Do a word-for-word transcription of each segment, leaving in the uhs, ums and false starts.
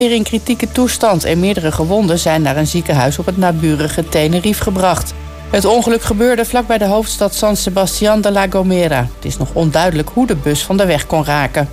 weer in kritieke toestand en meerdere gewonden zijn naar een ziekenhuis op het naburige Tenerife gebracht. Het ongeluk gebeurde vlakbij de hoofdstad San Sebastián de la Gomera. Het is nog onduidelijk hoe de bus van de weg kon raken.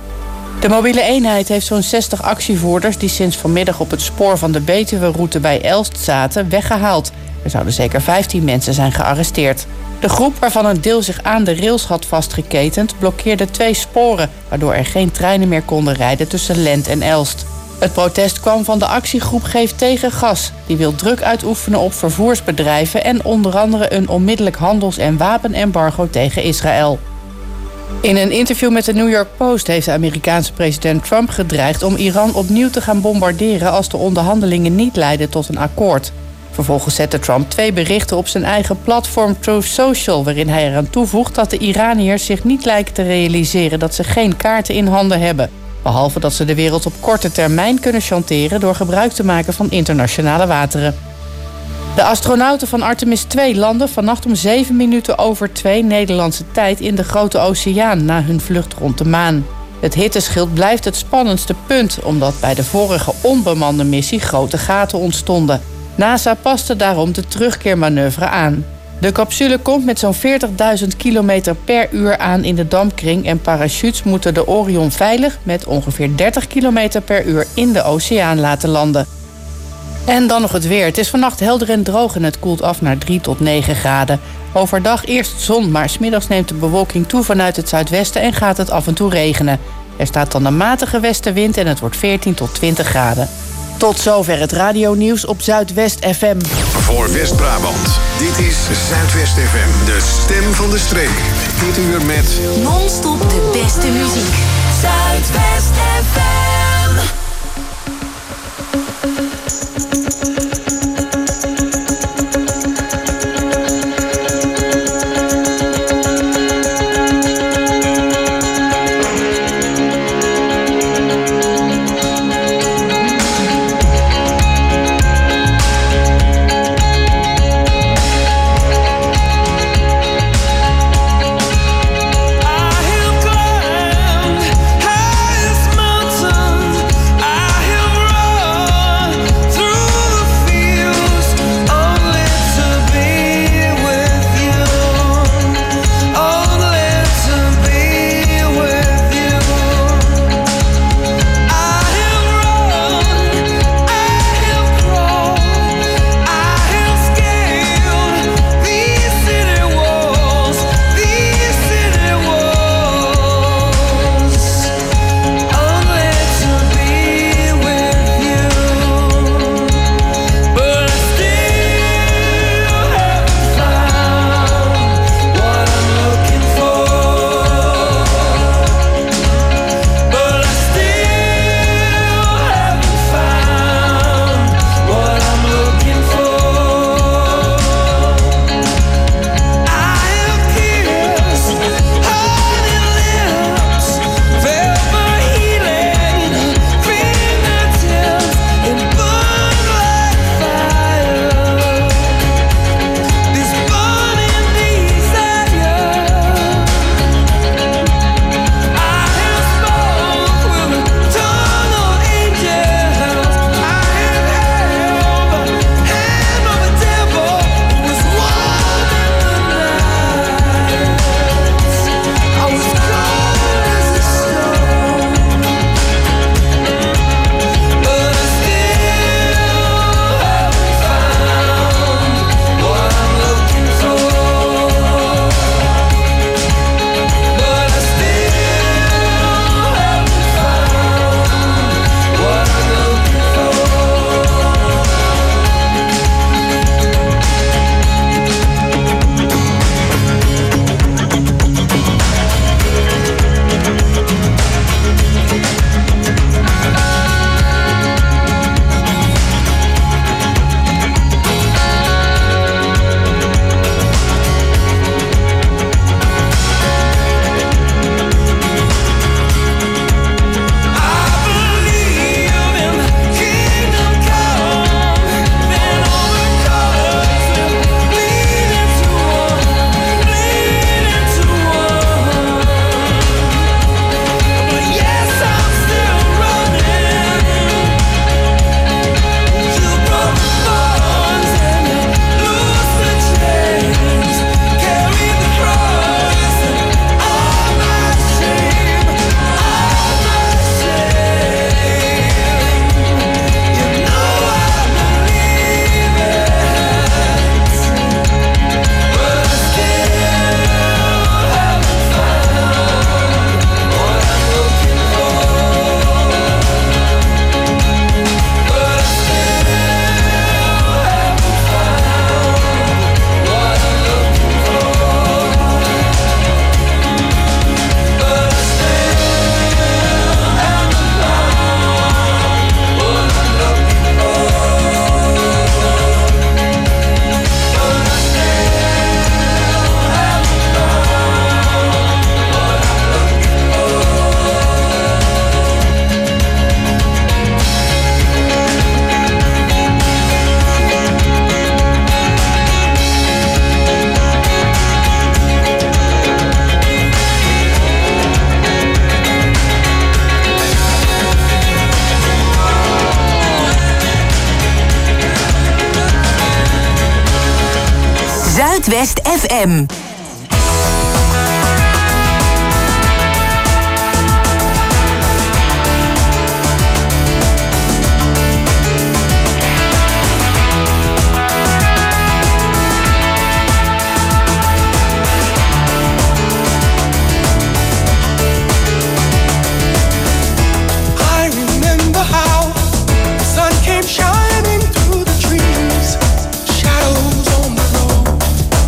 De mobiele eenheid heeft zo'n zestig actievoerders die sinds vanmiddag op het spoor van de Betuwe-route bij Elst zaten weggehaald. Er zouden zeker vijftien mensen zijn gearresteerd. De groep, waarvan een deel zich aan de rails had vastgeketend, blokkeerde twee sporen, waardoor er geen treinen meer konden rijden tussen Lent en Elst. Het protest kwam van de actiegroep Geef tegen Gas. Die wil druk uitoefenen op vervoersbedrijven en onder andere een onmiddellijk handels- en wapenembargo tegen Israël. In een interview met de New York Post heeft de Amerikaanse president Trump gedreigd om Iran opnieuw te gaan bombarderen als de onderhandelingen niet leiden tot een akkoord. Vervolgens zette Trump twee berichten op zijn eigen platform Truth Social, waarin hij eraan toevoegt dat de Iraniërs zich niet lijken te realiseren dat ze geen kaarten in handen hebben. Behalve dat ze de wereld op korte termijn kunnen chanteren door gebruik te maken van internationale wateren. De astronauten van Artemis twee landen vannacht om zeven minuten over twee Nederlandse tijd in de Grote Oceaan na hun vlucht rond de maan. Het hitteschild blijft het spannendste punt, omdat bij de vorige onbemande missie grote gaten ontstonden. NASA paste daarom de terugkeermanoeuvre aan. De capsule komt met zo'n veertigduizend kilometer per uur aan in de dampkring en parachutes moeten de Orion veilig met ongeveer dertig kilometer per uur in de oceaan laten landen. En dan nog het weer. Het is vannacht helder en droog en het koelt af naar drie tot negen graden. Overdag eerst zon, maar 's middags neemt de bewolking toe vanuit het zuidwesten en gaat het af en toe regenen. Er staat dan een matige westenwind en het wordt veertien tot twintig graden. Tot zover het radionieuws op Zuidwest F M. Voor West-Brabant, dit is Zuidwest F M, de stem van de streek. Dit uur met non-stop de beste muziek. Zuidwest F M. I have climbed highest mountain Zuidwest F M. Shining through the trees, shadows on the road.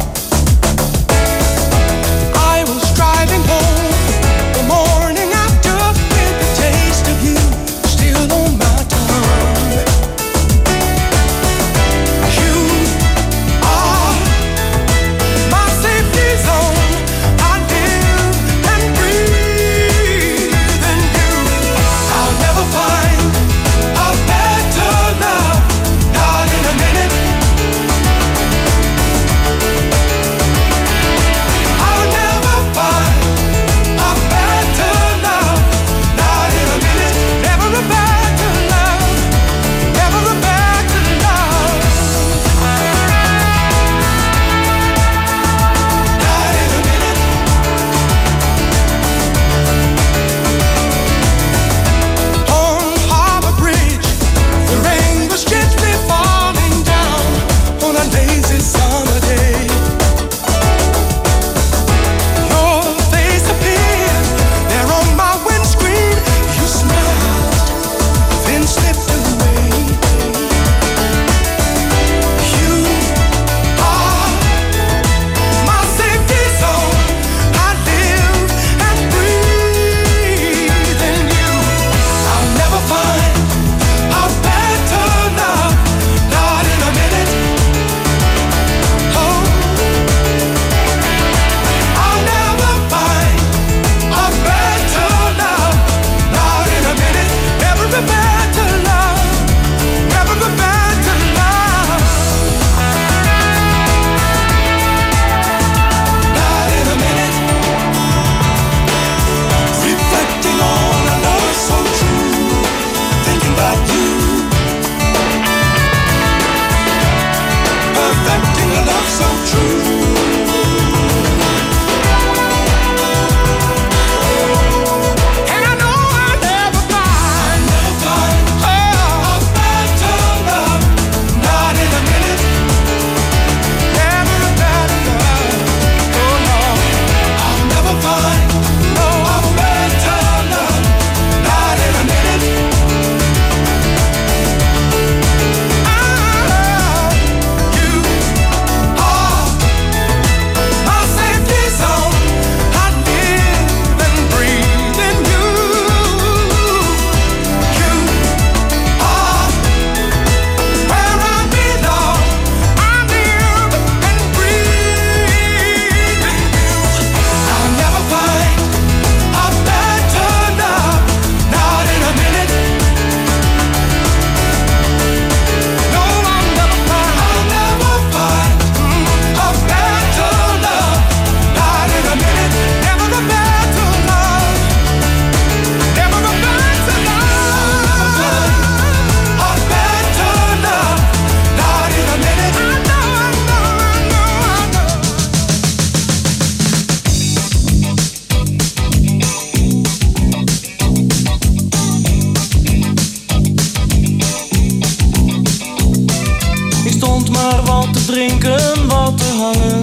drinken, wat te hangen.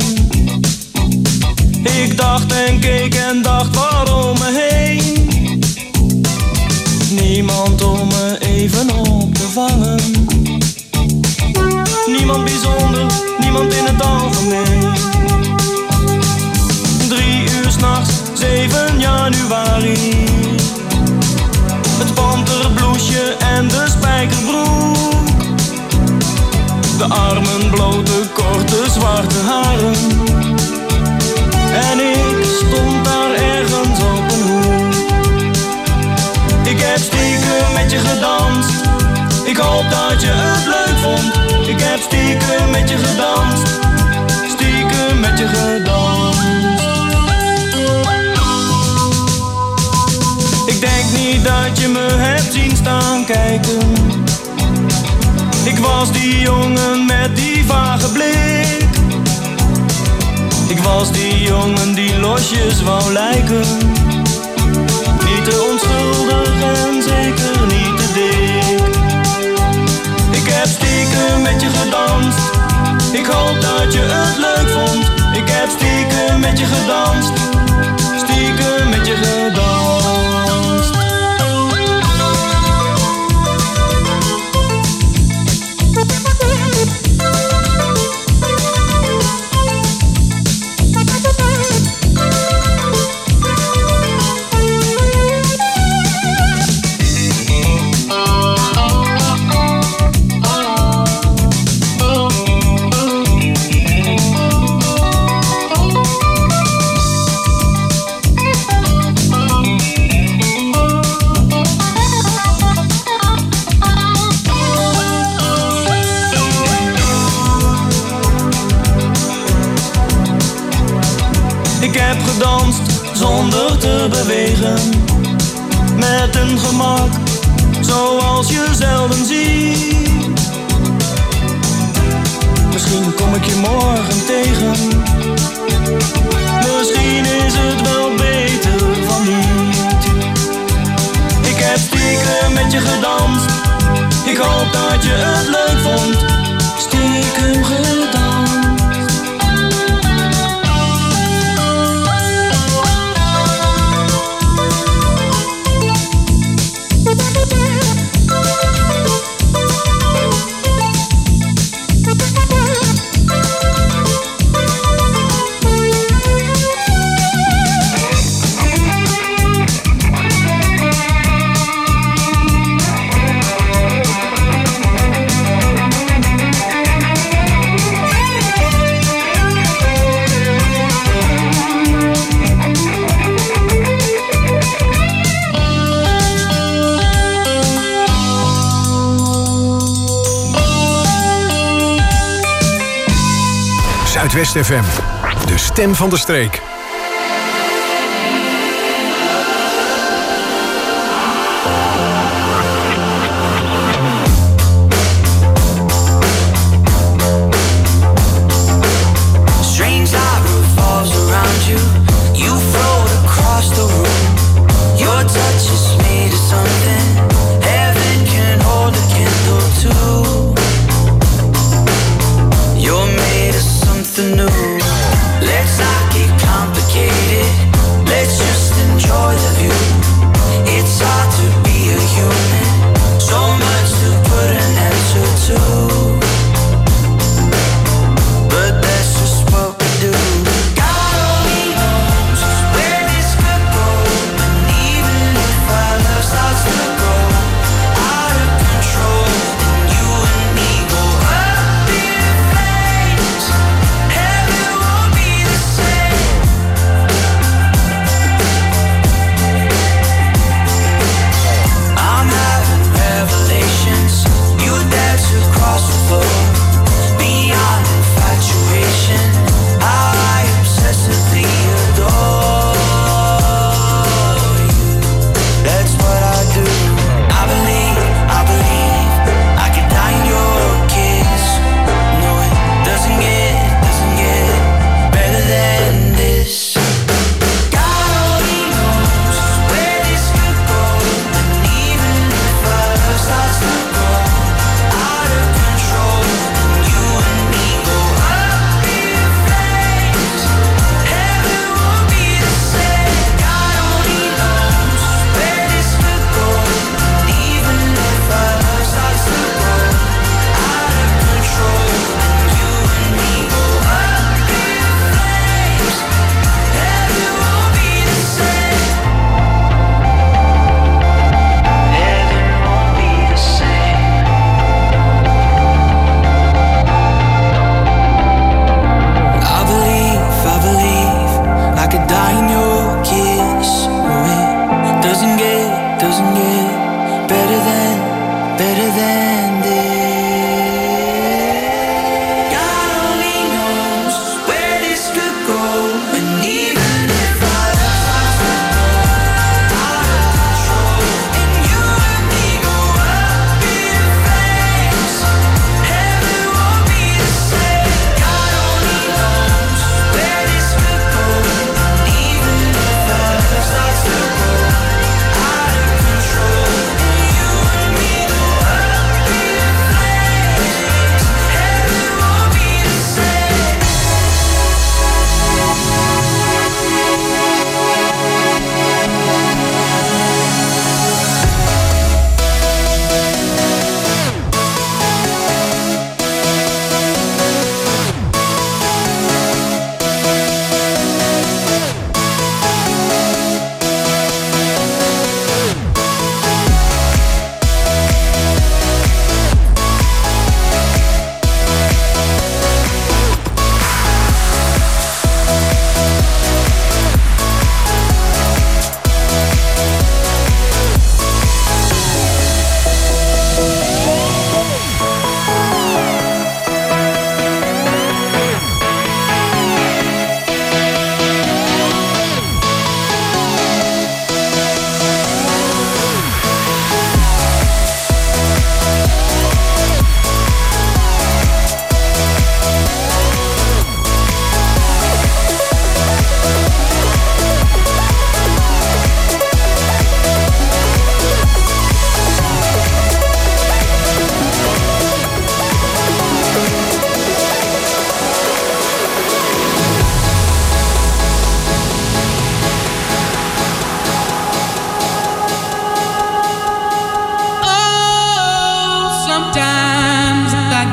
Ik dacht en keek en dacht waarom me heen. Niemand om me even op te vangen. Niemand bijzonder, niemand in het algemeen. Drie uur 's nachts, zeven januari. Het panterbloesje en de spijkerbroek. De armen blote, korte, zwarte haren. En ik stond daar ergens op een hoek. Ik heb stiekem met je gedanst. Ik hoop dat je het leuk vond. Ik heb stiekem met je gedanst. Stiekem met je gedanst. Ik denk niet dat je me hebt zien staan kijken. Ik was die jongen met die vage blik. Ik was die jongen die losjes wou lijken. Niet te onschuldig en zeker niet te dik. Ik heb stiekem met je gedanst. Ik hoop dat je het leuk vond. Ik heb stiekem met je gedanst. Stiekem met je gedanst. Ik heb gedanst zonder te bewegen, met een gemak zoals je zelden ziet. Misschien kom ik je morgen tegen. Misschien is het wel beter van niet. Ik heb stiekem met je gedanst. Ik hoop dat je het leuk vond. Stiekem gedanst. Zuidwest F M, de stem van de streek. Strange light revolves around you. You float across the room. Your touch is made of something heaven can hold a candle to. You're made of something new. Let's not get complicated.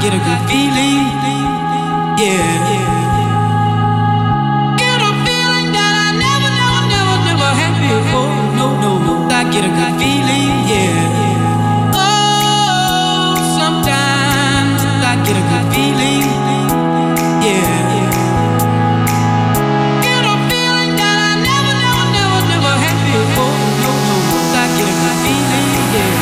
get a good feeling, yeah. Get a feeling that I never, never, never, never had before. No, no, no, I get a good feeling, yeah. Oh, sometimes I get a good feeling, yeah. Get a feeling that I never, never, never, never had before. No, no, no, I get a good feeling, yeah.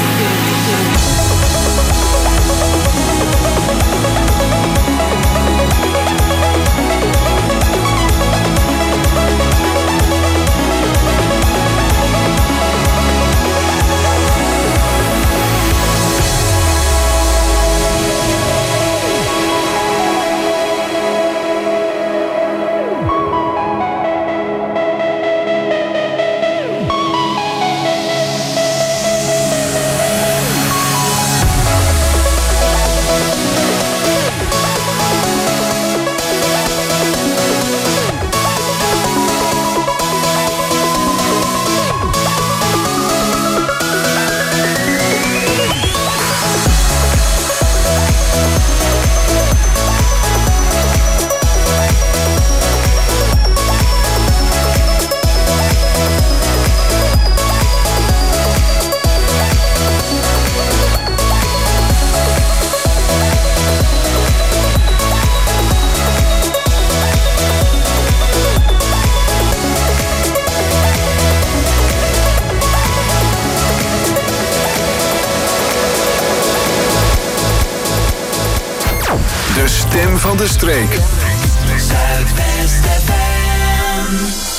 Van de streek. Zuidwest F M.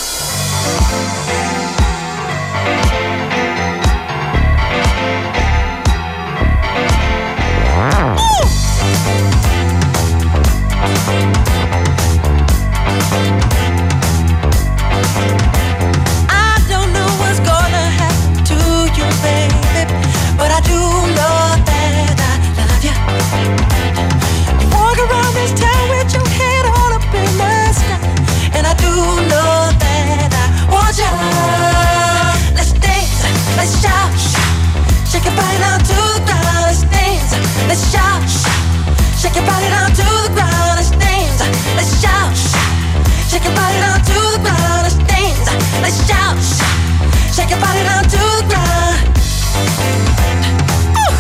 I don't know what's gonna happen to you, baby, but I do know that I love you. You walk around this town with your head all up in the sky, and I do know that I want you. Let's dance, let's shout, shake your body down to the ground. Let's dance, let's shout, shake your body down to the ground. Let's dance, let's shout, shake your body down to the ground. Let's dance, let's shout, shake your body down to the ground. Ooh.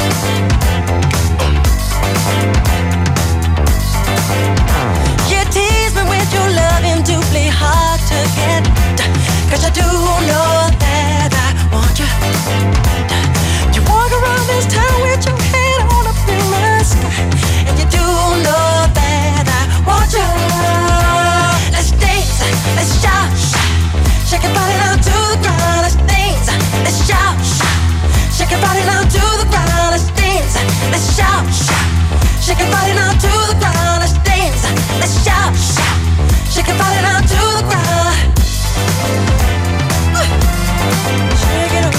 You tease me with your loving, doubly hard to get, 'cause I do know that I want you. You walk around this town with your head all up in the sky, and you do know that I want you. Let's dance, let's shout, shake your body down to the ground. Let's dance, let's shout, shake your body down to the ground. Let's dance, let's shout, shake your body down to the ground. Let's dance, let's shout, shake your body down to the ground. Shake it up.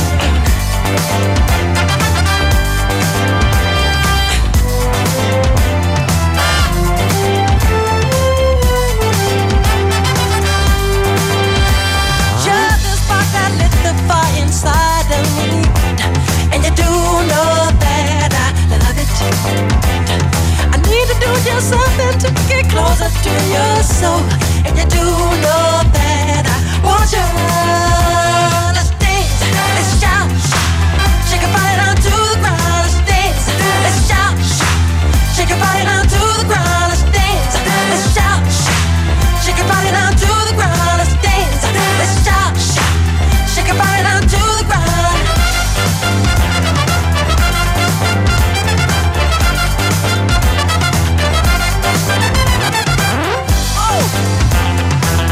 You're the spark that lit the fire inside of me, and you do know that I love it. I need to do just something to get closer to your soul, and you do know that I want you. Let's dance, let's shout, shake your body down to the ground. Let's dance, let's shout, shake your body down to the ground. Let's dance, let's shout, shake your body down to the ground. Let's dance, let's shout, shake your body down to the ground. Oh.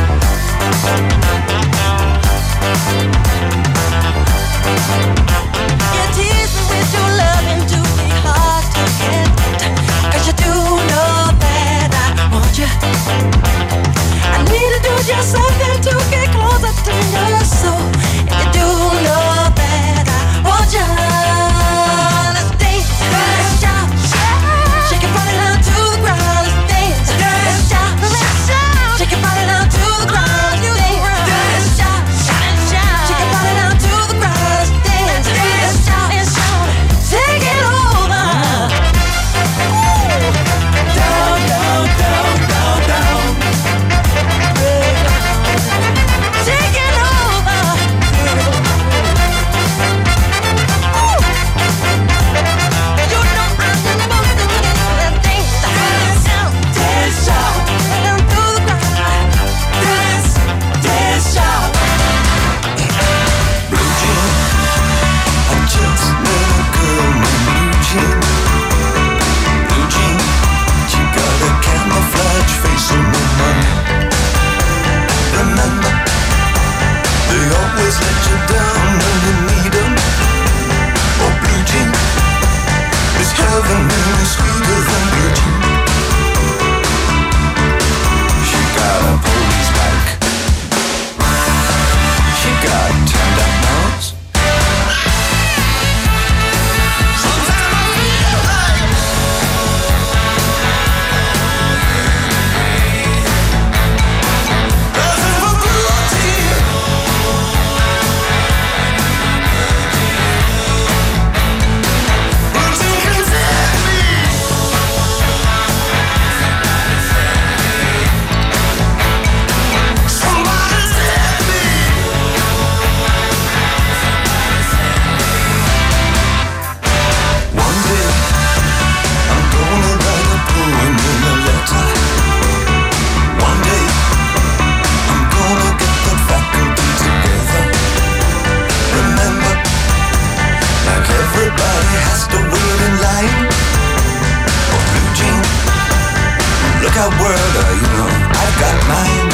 got world, uh, you know, I've got mine.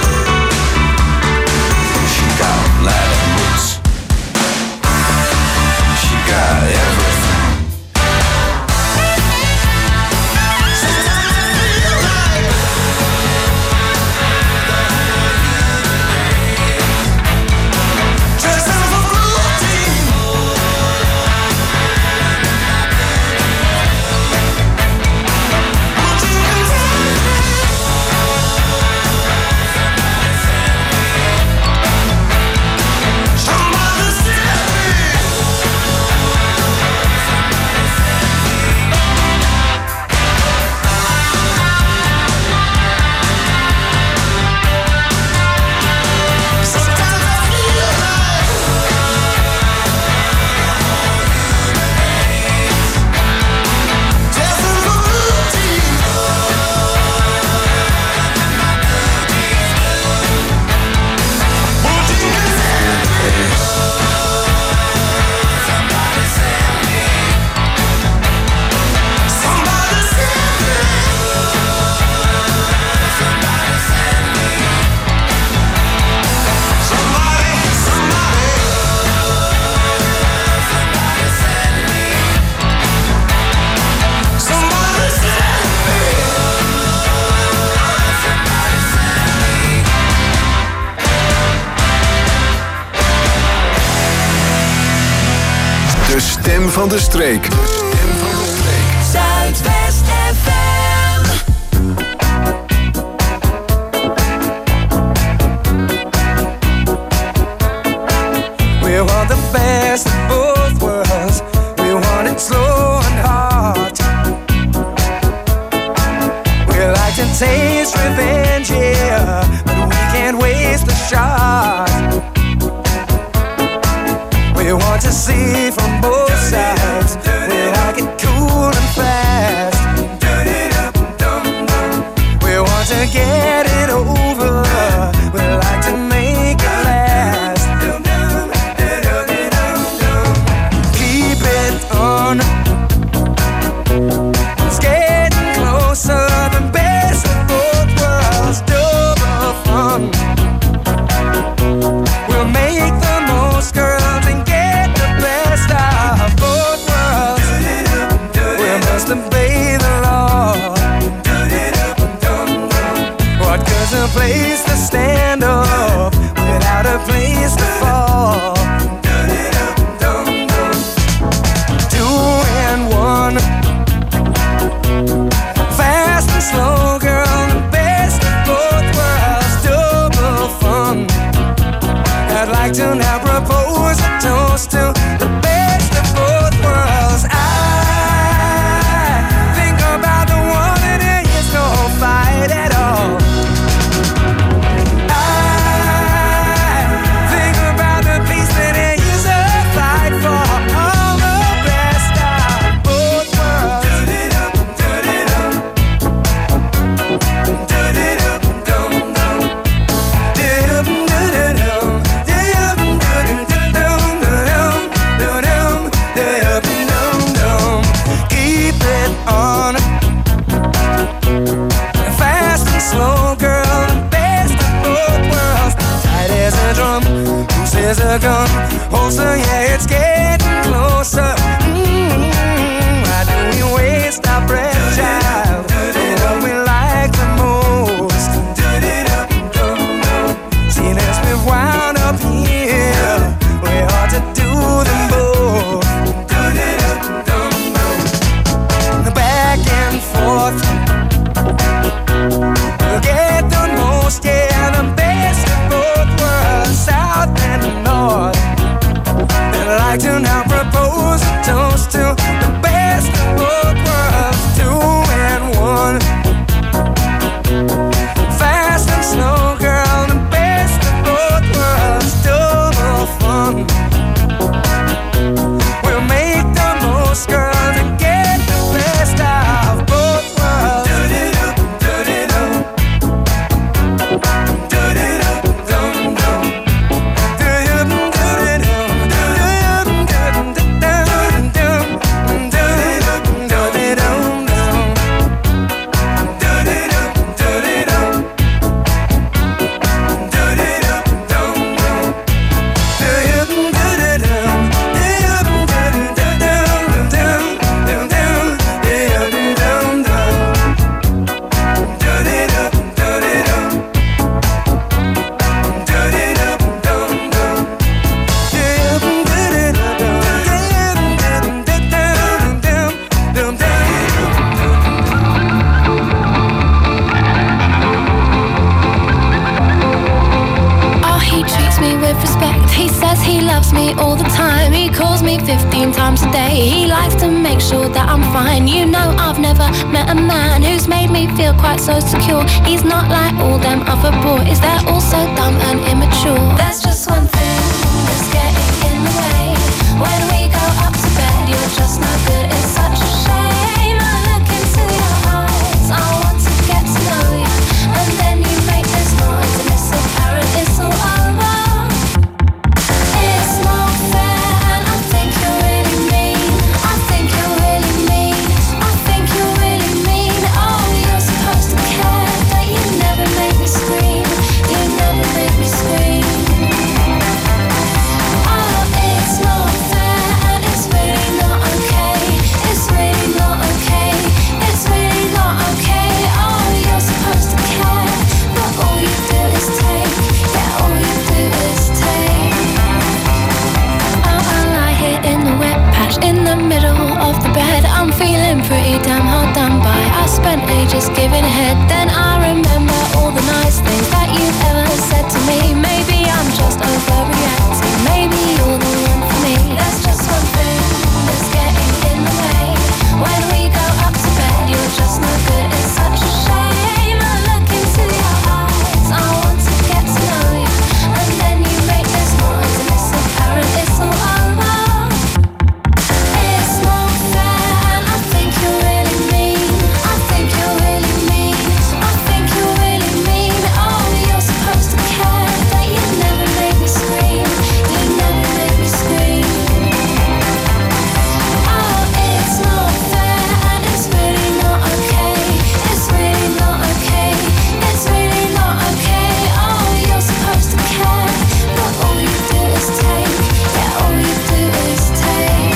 She got Latin roots. She got everything. De stem van de streek. De stem van de streek. Zuidwest F M. We want the best of both worlds. We want it slow and hard. We like to taste revenge, yeah, but we can't waste a shot. We want to see from both sides. We like it cool and fast. We want to get it over. We like to make it last. Keep it on. It's getting closer. The best of both worlds. Double fun. We'll make the most, girls, and get the best of both worlds. We must obey the law. What good's a place to stand up without a place to fall? Two and one, fast and slow, girl, the best of both worlds. Double fun. I'd like to now propose a toast to the best of both worlds. I think about the one and there is no fight at all. I think about the peace that there is a fight for. All the best of both worlds. Keep it on. Fast and slow, girl, the best of both worlds. Tight as a drum, who says a gun? Holster, yeah, it's getting closer. Mm-hmm. Why do we waste our breath, child? You know we like the most. See, let's be wound up here. We ought to do them both. Back and forth. We'll get the most, yeah, the best of both worlds, south and north. I'd like to now propose a toast to the best of both worlds. Two and one, fast and slow, girl, the best of both worlds. Double fun. We'll make the most, girl, to get the best of both worlds. I'm fine. You know I've never met a man who's made me feel quite so secure. He's not like all them other boys, they're all so dumb and immature. There's just one thing that's getting in the way. When we go up to bed, you're just no good. It's such a shame. I look into your eyes, I want to get to know you, and then you make this noise and it's so apparent it's all over. It's not fair and I think you're really mean. I think you're really mean. I think you're really mean. Oh, you're supposed to care, but you never make me scream. You never make me scream. Oh, it's not fair and it's really not okay. It's really not okay. It's really not okay. Oh, you're supposed to care, but all you do is take. Yeah, all you do is take. Oh, I lie here in the wet patch in the middle of the bed. I'm feeling pretty damn hard done by. I spent ages giving head, then I remember all the nice things that you've ever said to me. Maybe I'm just overreacting. Maybe you're the one for me. There's just one thing that's getting in the way. When we go up to bed, you're just no good. It's such a shame. I look into your eyes, I want to get to know you, and then you make this noise and it's apparent it's all over. It's not fair and I think you're really mean. I think you're really mean. I think you're really mean. Oh, you're supposed to care, but you never make me scream. You never make me scream. Oh, it's not fair and it's really not okay. It's really not okay. It's really not okay. Oh, you're supposed to care, but all you do is take. Yeah, all you do is take.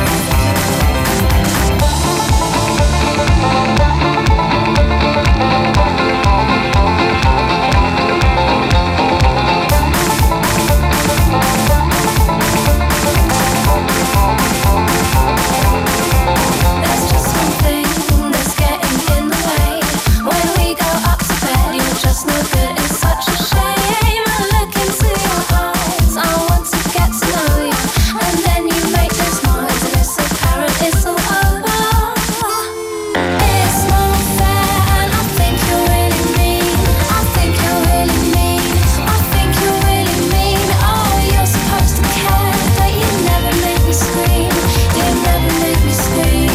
There's just one thing that's getting in the way. When we go up to bed, you're just no good. It's such a shame. I look into your eyes, I want to get to know you, and then you make this noise and it's apparent it's all over. It's not fair and I think you're really mean. I think you're really mean. I think you're really mean. Oh, you're supposed to care, but you never make me scream. You never make me scream.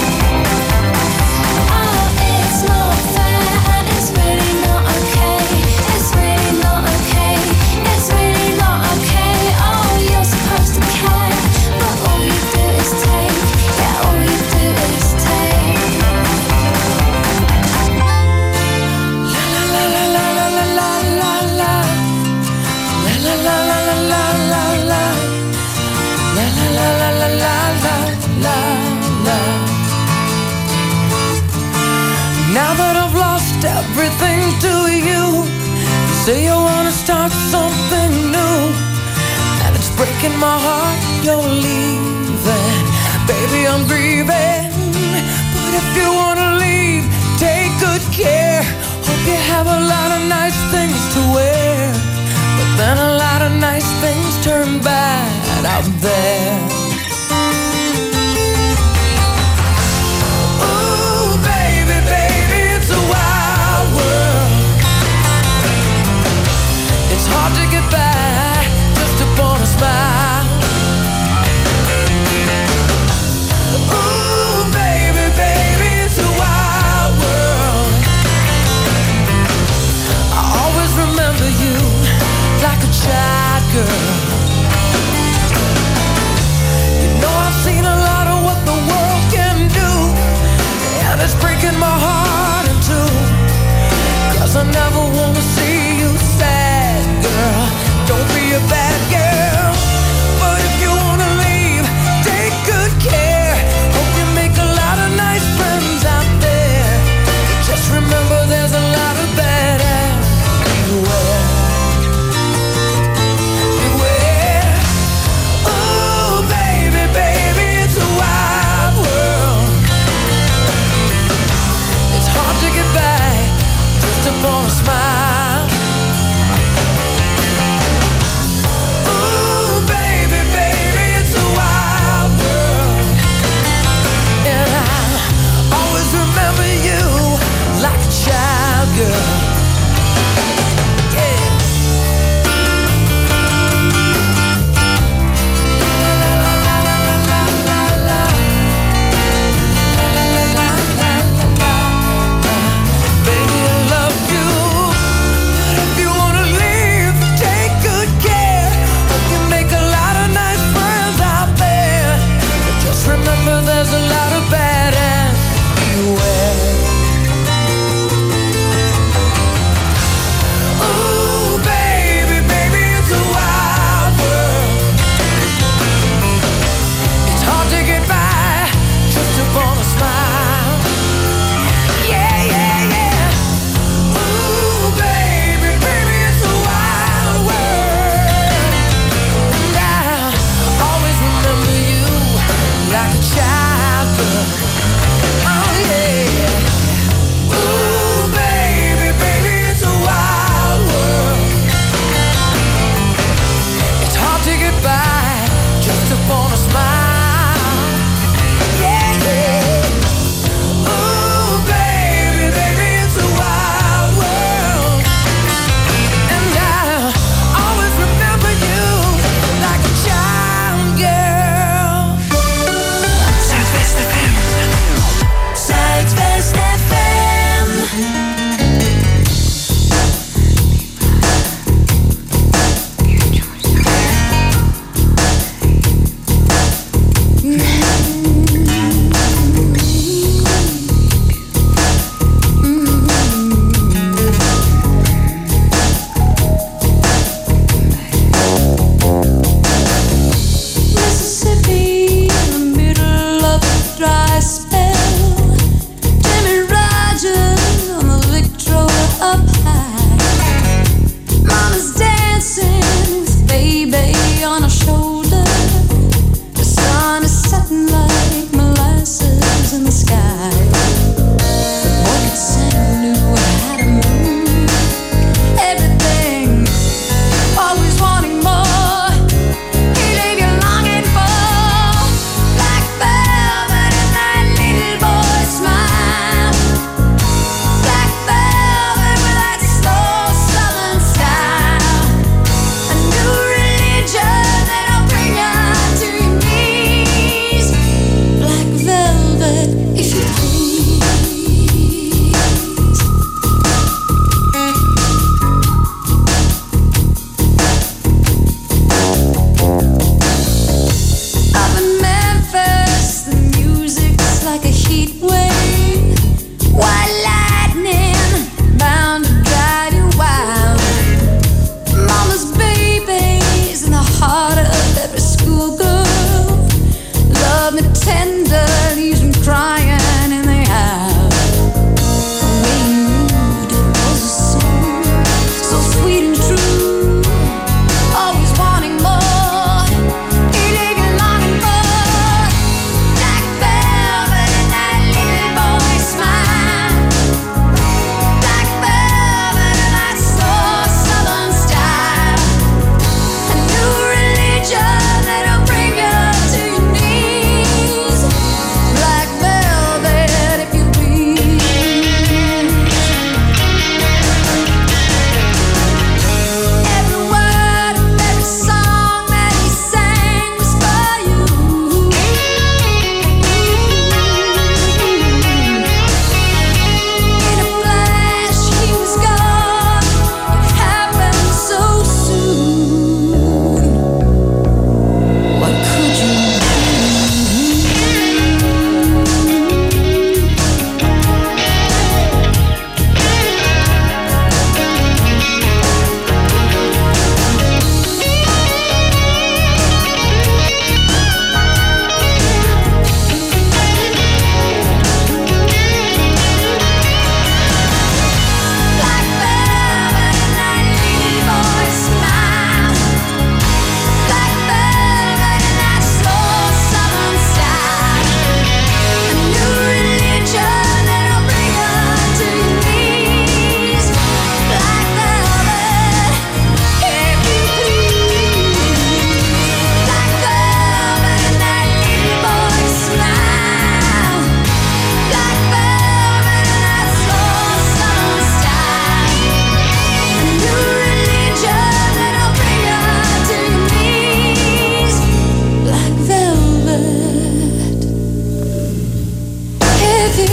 Oh, it's not fair and it's really not okay. It's really not okay. It's really not okay. Oh, you're supposed to care, but all you do is take. Yeah, all you do is take. Now that I've lost everything to you, you say you wanna start something new, and it's breaking my heart you're leaving. Baby, I'm grieving, but if you wanna leave, take good care. Hope you have a lot of nice things to wear, but then a lot of nice things turn bad out there. Ooh, baby, baby, it's a wild world. It's hard to get by just upon a smile. Ooh, baby, baby, it's a wild world. I always remember you like a child girl.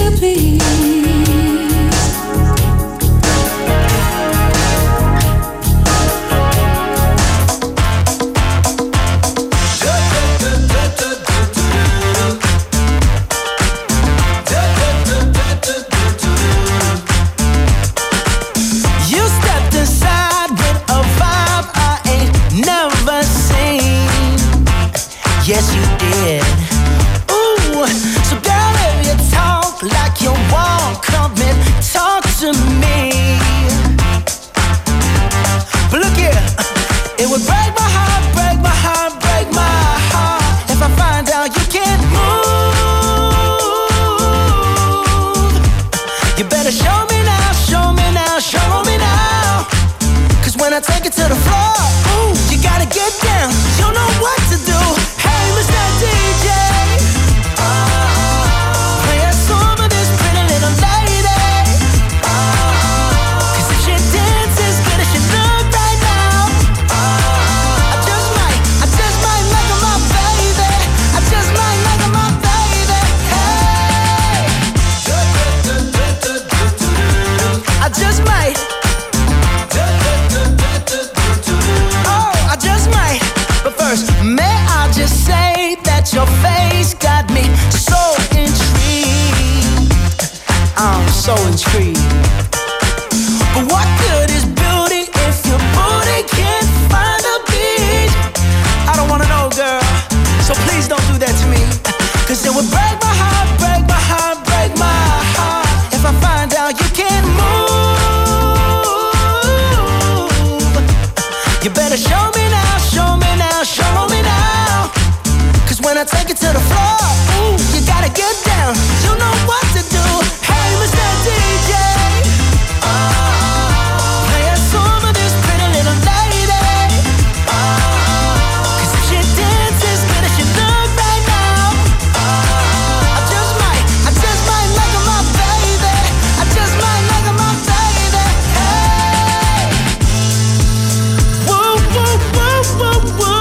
please. You stepped inside with a vibe I ain't never seen. Yes, you did. Ooh, so girl, if you talk like you walk, come and talk to me. But look here, it would break my heart, break my heart, break my heart if I find out you can't move. You better show me now, show me now, show me now. Cause when I take it to the floor, ooh, you gotta get down. You know what to do. Hey, Mister D J, play a song for this pretty little lady. Cause if she dances as good as she look right now, I just might, I just might make her my baby. I just might make her my baby. Hey, I just might. Oh, I just might. But first, may I just say that your face got me so intrigued. I'm so intrigued. But what good is beauty if your booty can't find a beat? I don't wanna know, girl, so please don't do that to me. Cause it would break my heart, break my heart, break my heart if I find out you can't move. You better show me now, show me now, show me now. Cause when I take it to the floor, ooh, you gotta get down. You know what to do. Hey, Mister D J, play a song for this pretty little lady. Cause if she dances as good as she look right now, I just might, I just might make her my baby. I just might make her my baby. Hey, woo, woo, woo, woo, woo.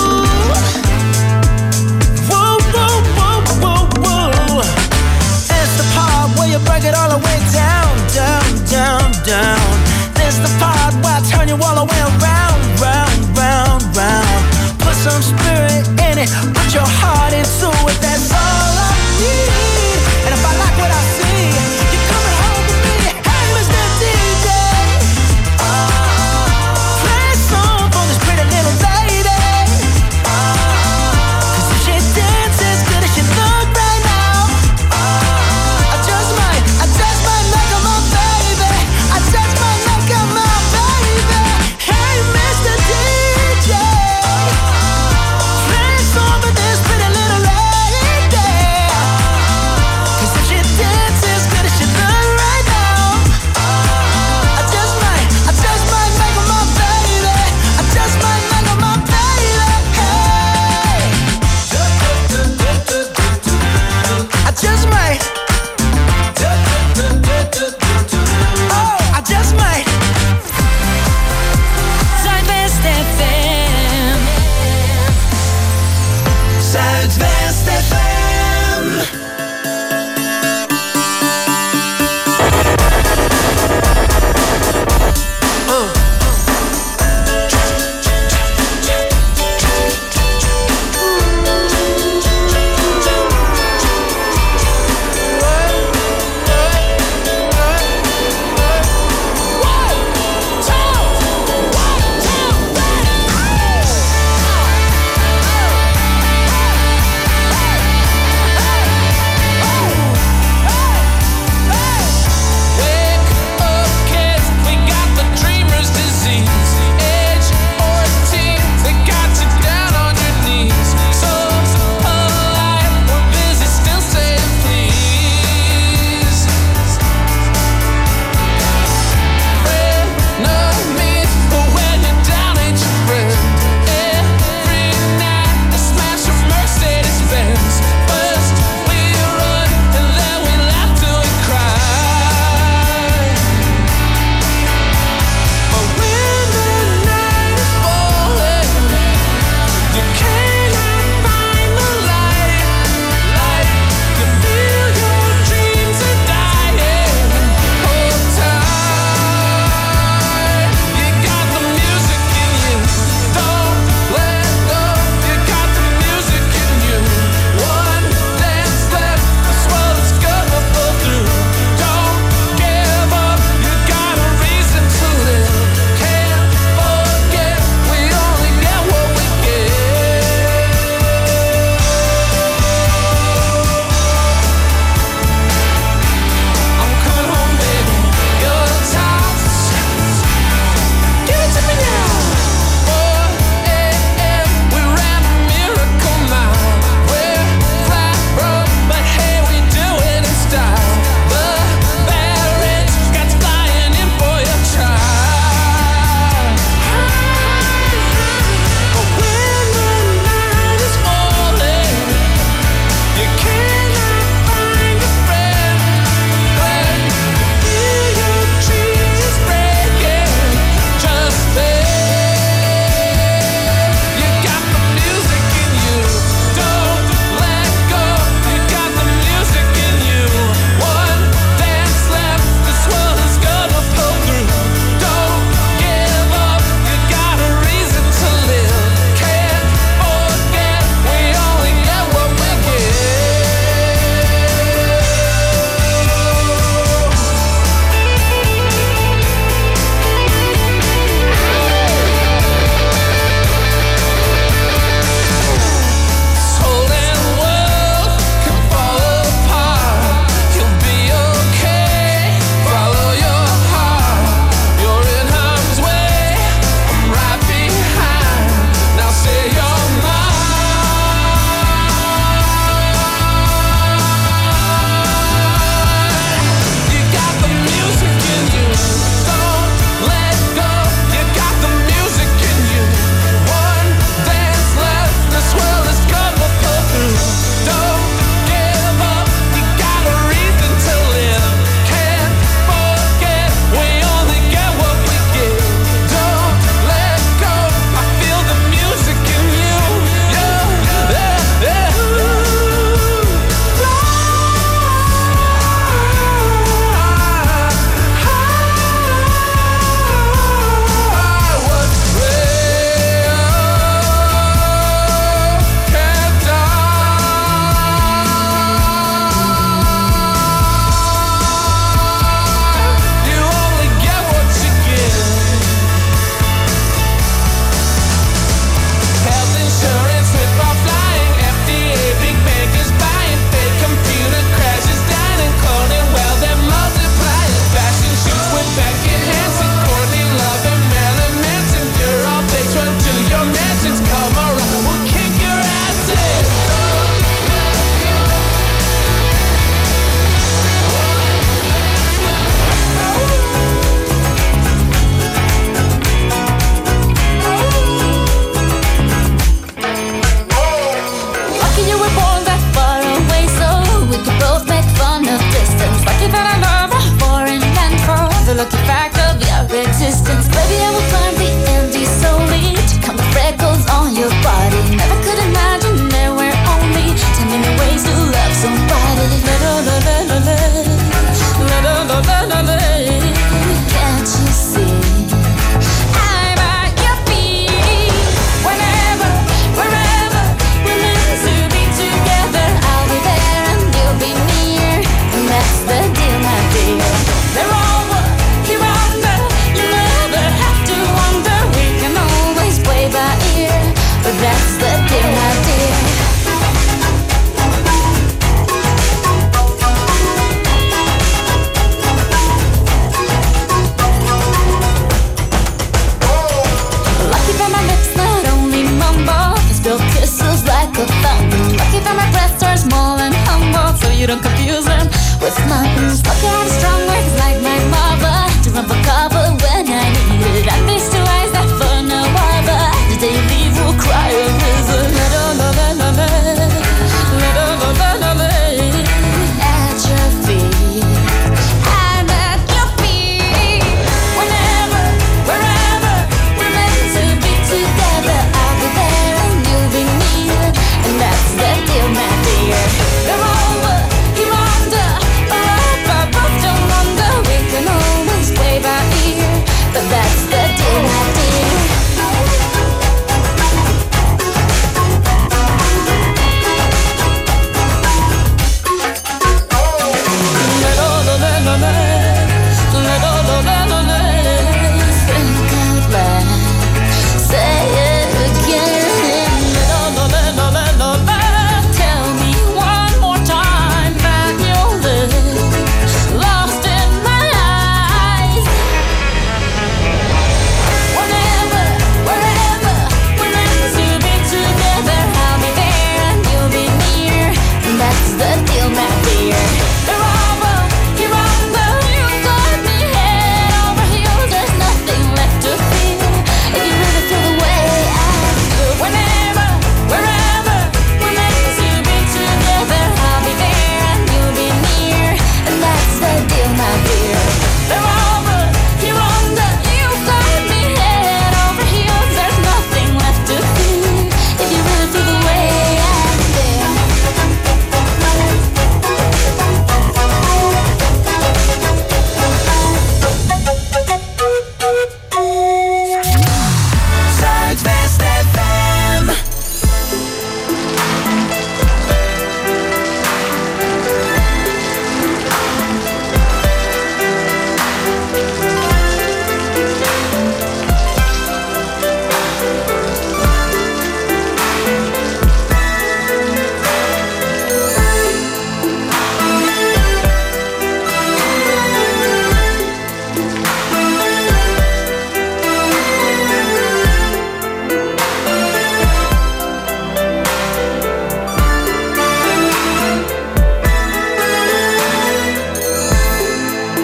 Woo, woo, woo, woo, woo. It's the part where you break it all the way down, down, down, down. It's the part where I turn you all the way around, round, round, round. Put some spirit in it, put your heart into it. That's all I need. And if I like what I see, you're coming home with me. Hey, Mister D J, play a song for this pretty little lady. Cause if she dances as good as she look right now, I just might, I just might make her my baby. I just might make her my baby. Hey, Mister D J, play a song for this pretty little lady.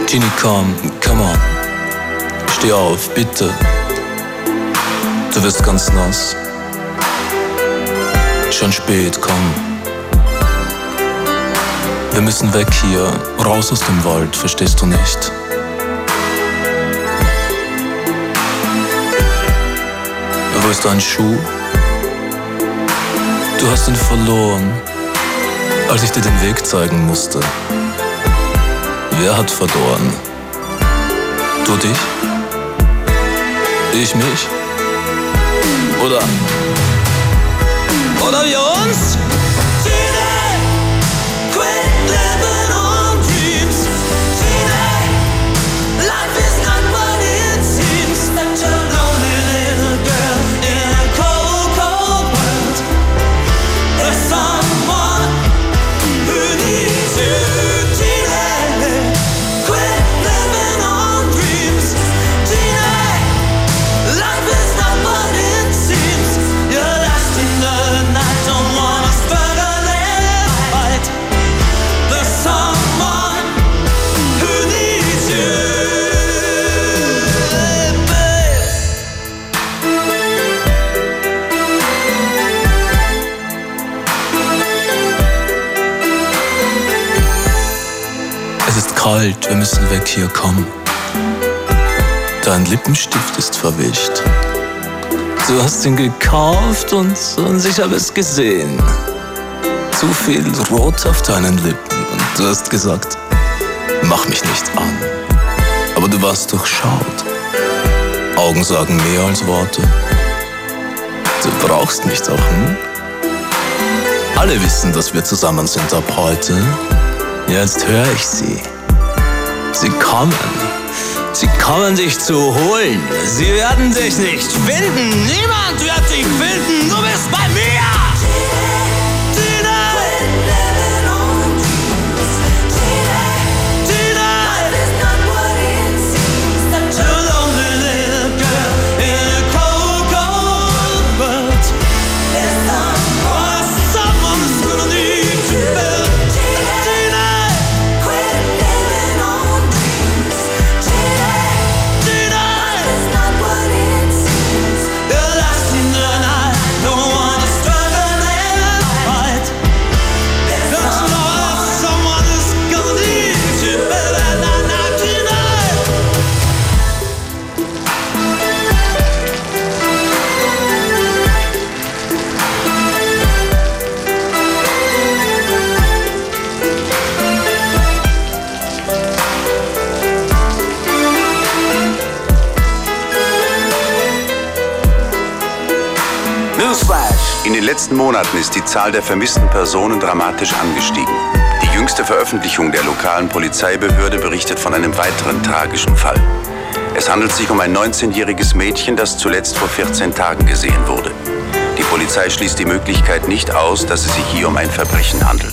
Genie, komm, come on. Steh auf, bitte. Du wirst ganz nass. Schon spät, komm. Wir müssen weg hier, raus aus dem Wald, verstehst du nicht? Wo ist dein Schuh? Du hast ihn verloren, als ich dir den Weg zeigen musste. Wer hat verloren? Du dich? Ich mich? Oder? Oder wir uns? Kalt, wir müssen weg hier, komm. Dein Lippenstift ist verwischt. Du hast ihn gekauft und, und ich habe es gesehen. Zu viel Rot auf deinen Lippen und du hast gesagt, mach mich nicht an. Aber du warst durchschaut. Augen sagen mehr als Worte. Du brauchst mich doch, hm? Alle wissen, dass wir zusammen sind ab heute. Jetzt höre ich sie. Sie kommen. Sie kommen dich zu holen. Sie werden dich nicht finden. Niemand wird dich finden. Du bist bei mir. In den letzten Monaten ist die Zahl der vermissten Personen dramatisch angestiegen. Die jüngste Veröffentlichung der lokalen Polizeibehörde berichtet von einem weiteren tragischen Fall. Es handelt sich um ein neunzehnjähriges Mädchen, das zuletzt vor vierzehn Tagen gesehen wurde. Die Polizei schließt die Möglichkeit nicht aus, dass es sich hier um ein Verbrechen handelt.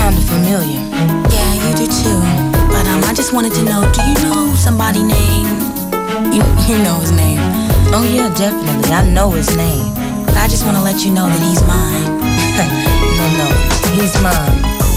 sounded familiar. Yeah, you do too. But um, I just wanted to know, do you know somebody named? You, you know his name. Oh yeah, definitely. I know his name. But I just want to let you know that he's mine. No, no, he's mine.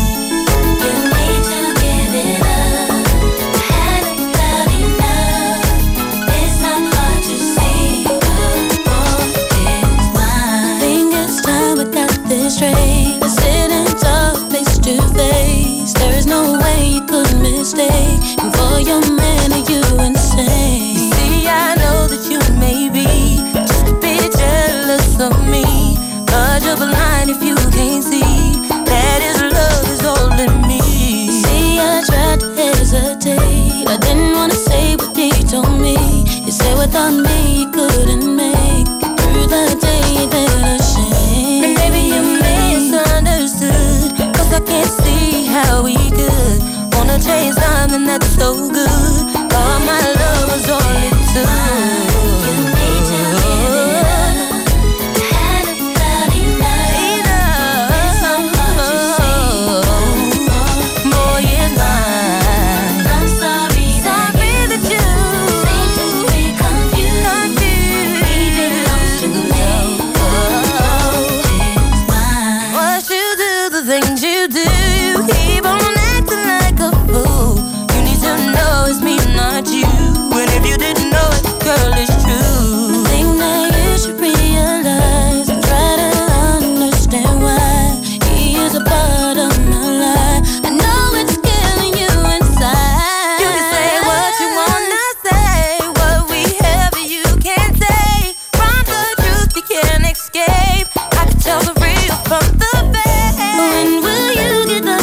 Straight, we're sitting talk face to face. There's no way you could mistake. And for your man, are you insane? You see, I know that you may be just a bit jealous of me, but you're blind if you can't see that his love is holding me. See, I tried to hesitate. I didn't wanna say what he told me. You said without me you couldn't make it through the day. Then ashamed, and maybe you misunderstood, cause I can't see how we could wanna chase something that's so good. All my love was all it took. things you do, you hear